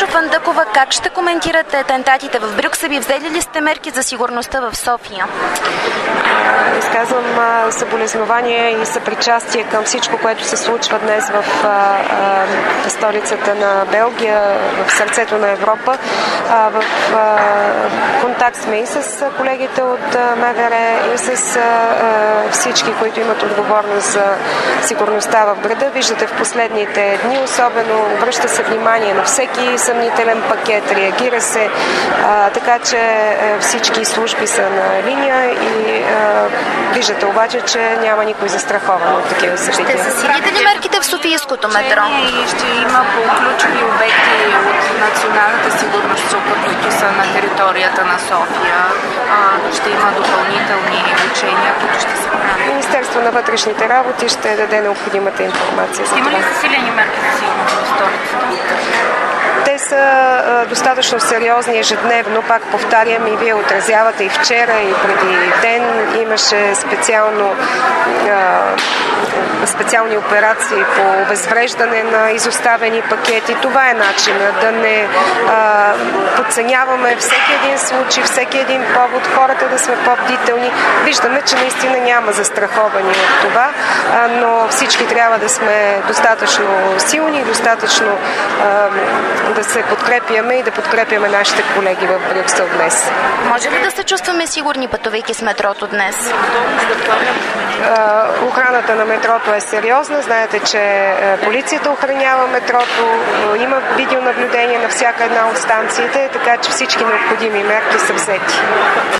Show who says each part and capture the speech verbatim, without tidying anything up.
Speaker 1: Фандъкова, как ще коментирате атентатите в Брюксел и взели ли сте мерки за сигурността в София?
Speaker 2: Изказвам съболезнование и съпричастие към всичко, което се случва днес в а, а, столицата на Белгия, в сърцето на Европа. А, в а, контакт сме и с колегите от МВР, и с а, всички, които имат отговорност за сигурността в града. Виждате в последните дни, особено обръща се внимание на всеки съмнителен пакет, реагира се, а, така че всички служби са на линия и а, виждате обаче, че няма никой застрахован от такива събития.
Speaker 1: Ще засилите ли мерките в Софийското метро?
Speaker 3: И ще има по ключови обекти от националната сигурност, които са на територията на София. А, ще има допълнителни учения, които ще се правят.
Speaker 2: Министерство на вътрешните работи ще даде необходимата информация за това.
Speaker 3: Има ли засилени мерки за сигурност в столицата?
Speaker 2: Те са а, достатъчно сериозни ежедневно, пак повтарям, и вие отразявате и вчера, и преди ден имаше специално, а, специални операции по обезвреждане на изоставени пакети. Това е начинът да не а, подценяваме всеки един случай, всеки един повод, хората да сме по-бдителни. Виждаме, че наистина няма застраховани от това, а, но всички трябва да сме достатъчно силни, достатъчно а, да се подкрепяме и да подкрепяме нашите колеги в Брюксел днес.
Speaker 1: Може ли да се чувстваме сигурни, пътувайки с метрото днес?
Speaker 2: Охраната на метрото е сериозна. Знаете, че полицията охранява метрото. Има видеонаблюдение на всяка една от станциите, така че всички необходими мерки са взети.